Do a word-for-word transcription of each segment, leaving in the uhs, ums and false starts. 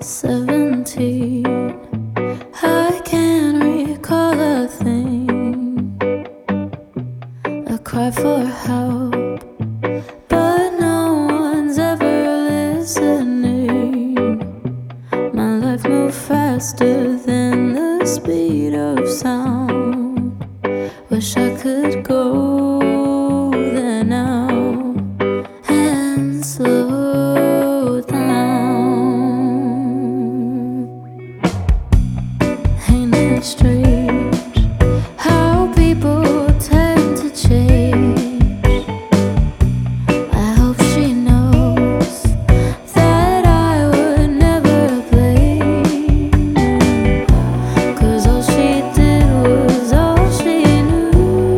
Seventeen, I can't recall a thing. I cry for help, but no one's ever listening. My life moved faster than the speed of sound. Wish I could go there now and slow down. Ain't it strange how people tend to change? I hope she knows that I would never blame her, 'cause all she did was all she knew.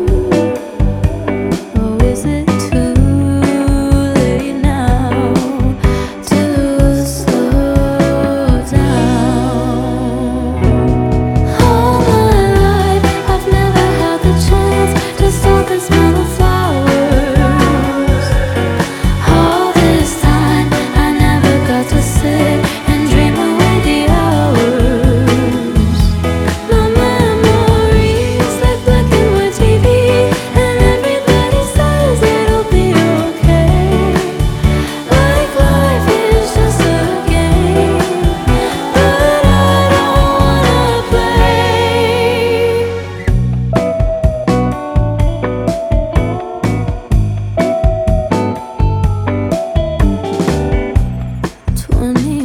Oh, is it too late now to slow down? All my life I've never had the chance to stop and smell the flowers. All this time I never got to sit and dream away the hours. My memories like black and white T V, and everybody says it'll be okay. Like life is just a game, but I don't wanna play. Twenty